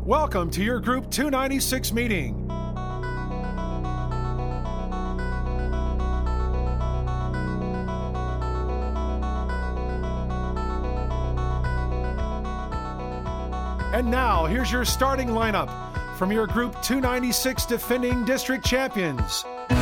Welcome to your Group 296 meeting. And now, here's your starting lineup from your Group 296 defending district champions.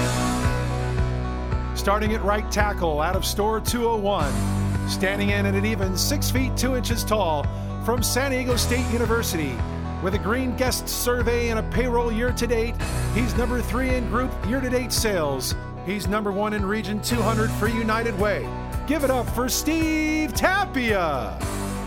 Starting at right tackle out of store 201, standing in at an even 6 feet 2 inches tall from San Diego State University. With a green guest survey and a payroll year-to-date, he's number 3 in group year-to-date sales. He's number 1 in Region 200 for United Way. Give it up for Steve Tapia.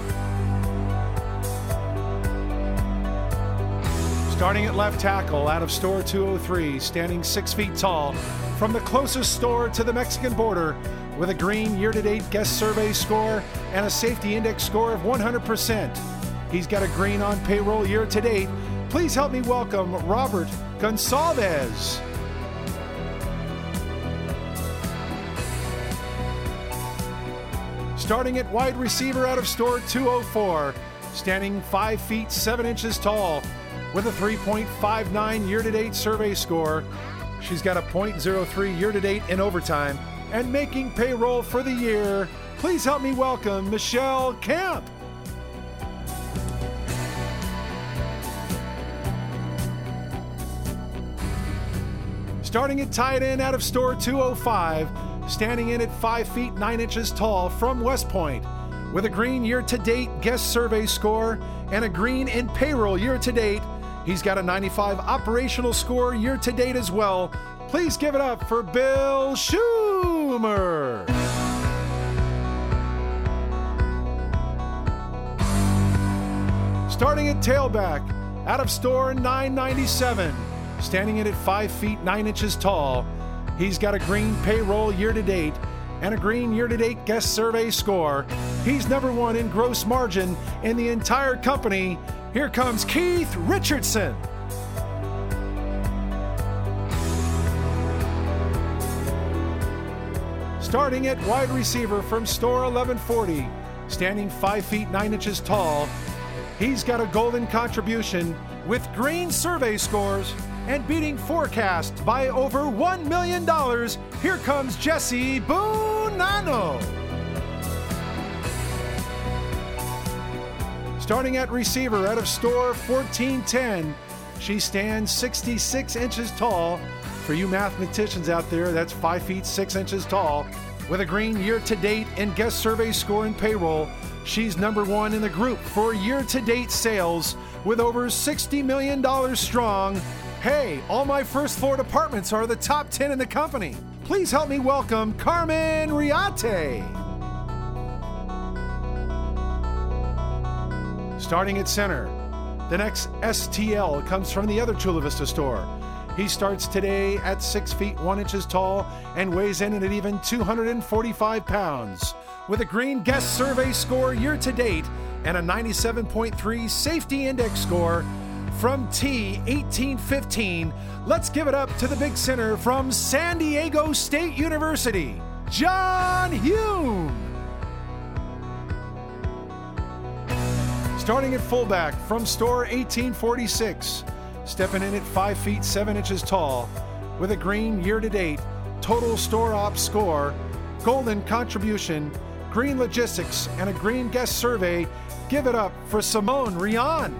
Starting at left tackle out of store 203, standing 6 feet tall from the closest store to the Mexican border, with a green year-to-date guest survey score and a safety index score of 100%. He's got a green on payroll year-to-date. Please help me welcome Robert Gonsalves. Starting at wide receiver out of store 204, standing 5 feet 7 inches tall with a 3.59 year-to-date survey score. She's got a .03 year-to-date in overtime and making payroll for the year. Please help me welcome Michelle Camp. Starting at tight end out of store 205, standing in at 5 feet 9 inches tall from West Point, with a green year-to-date guest survey score and a green in payroll year-to-date. He's got a 95 operational score year-to-date as well. Please give it up for Bill Schumer. Starting at tailback out of store 997, standing in at 5 feet 9 inches tall. He's got a green payroll year-to-date and a green year-to-date guest survey score. He's number 1 in gross margin in the entire company. Here comes Keith Richardson. Starting at wide receiver from store 1140, standing 5 feet 9 inches tall. He's got a golden contribution with green survey scores and beating forecast by over $1 million. Here comes Jesse Bonanno. Starting at receiver out of store 1410, she stands 66 inches tall. For you mathematicians out there, that's 5 feet 6 inches tall. With a green year-to-date and guest survey score and payroll, she's number 1 in the group for year-to-date sales with over $60 million strong. Hey, all my first floor departments are the top 10 in the company. Please help me welcome Carmen Riate. Starting at center, the next STL comes from the other Chula Vista store. He starts today at 6 feet 1 inches tall and weighs in at even 245 pounds. With a green guest survey score year-to-date and a 97.3 safety index score from T1815, let's give it up to the big center from San Diego State University, John Hume. Starting at fullback from store 1846, stepping in at 5 feet 7 inches tall, with a green year-to-date, total store ops score, golden contribution, green logistics, and a green guest survey. Give it up for Simone Rian.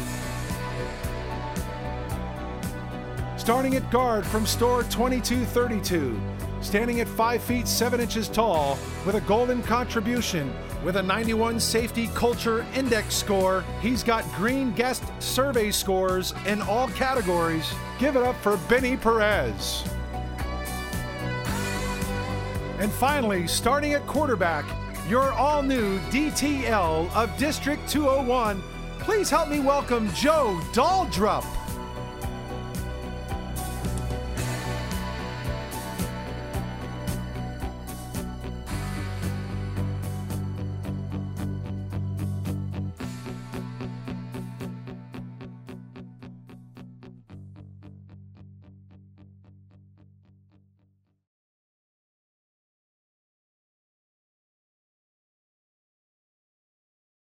Starting at guard from store 2232, standing at 5 feet 7 inches tall with a golden contribution with a 91 safety culture index score. He's got green guest survey scores in all categories. Give it up for Benny Perez. And finally, starting at quarterback, your all-new DTL of District 201. Please help me welcome Joe Daldrup.